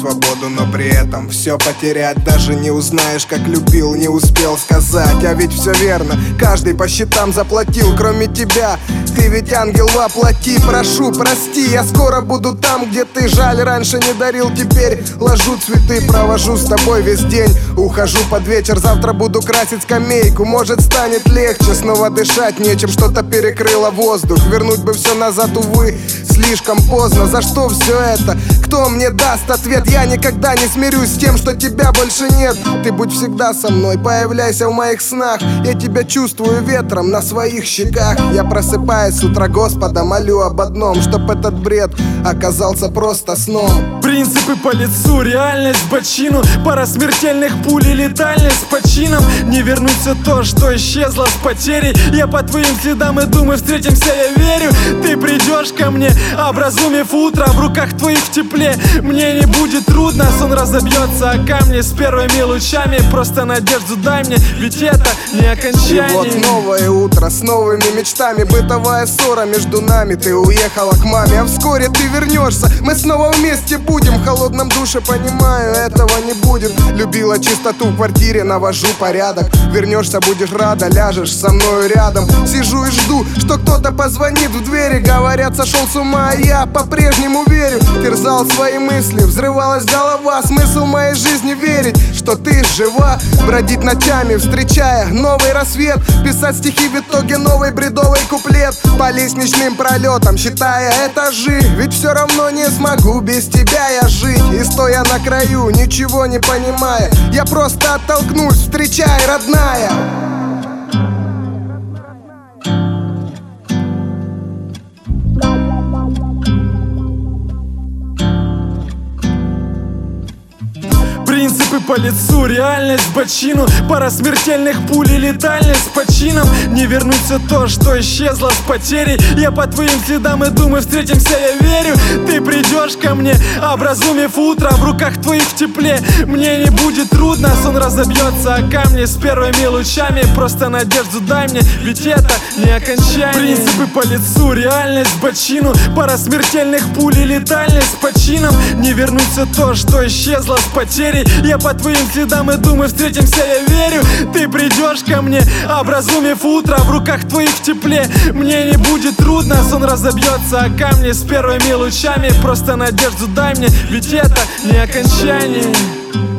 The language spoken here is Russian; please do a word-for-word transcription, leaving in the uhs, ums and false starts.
свободу, но при этом все потерять. Даже не узнаешь, как любил, не успел сказать. А ведь все верно, каждый по счетам заплатил, кроме тебя. Ты ведь ангел воплоти, прошу, прости. Я скоро буду там, где ты, жаль, раньше не дарил. Теперь ложу цветы, провожу с тобой весь день. Ухожу под вечер, завтра буду красить скамейку. Может, станет легче, снова дышать нечем. Что-то перекрыло воздух, вернуть бы все назад, увы, слишком поздно. За что все это? Кто мне даст ответ? Я никогда не смирюсь с тем, что тебя больше нет. Ты будь всегда со мной, появляйся в моих снах. Я тебя чувствую ветром на своих щеках. Я просыпаюсь с утра, Господа молю об одном: чтоб этот бред оказался просто сном. Принципы по лицу, реальность в бочину. Пара смертельных пуль и летальность по чинам. Не вернуть все то, что исчезло с потерей. Я по твоим следам иду, мы встретимся, я верю. Ты придешь ко мне, образумив утро. В руках твоих в тепле мне не будет трудно. Сон разобьется о камни с первыми лучами. Просто надежду дай мне, ведь это не окончание. И вот новое утро с новыми мечтами. Бытовая ссора между нами, ты уехала к маме. А вскоре ты вернешься, мы снова вместе будем. В холодном душе, понимаю, этого не будет. Любила чистоту в квартире, навожу порядок. Вернешься, будешь рада, ляжешь со мною рядом. Сижу и жду, что кто-то позвонит в двери. Говорят, сошел с ума, а я по-прежнему верю. Терзал свои мысли, взрывалась голова. Смысл моей жизни верить, что ты жива. Бродить ночами, встречая новый рассвет. Писать стихи, в итоге новый бредовый куплет. По лестничным пролетам, считая этажи. Ведь все равно не смогу без тебя я жить. И стоя на краю, ничего не понимая, я просто оттолкнусь, встречай, родная. Принципы по лицу, реальность в бочину. Пара смертельных пуль и летальность по чинам. Не вернуть все то, что исчезло с потерей. Я по твоим следам иду, мы встретимся, я верю. Ты придешь ко мне, образумив утро. В руках твоих в тепле мне не будет трудно. Сон разобьется о камни с первыми лучами. Просто надежду дай мне, ведь это не окончание. Принципы по лицу, реальность в бочину. Пара смертельных пуль и летальность по чинам. Не вернуть все то, что исчезло с потерей. Я по твоим следам иду, мы встретимся, я верю. Ты придешь ко мне, образумив утро. В руках твоих в тепле мне не будет трудно. Сон разобьется о камни с первыми лучами. Просто надежду дай мне, ведь это не окончание.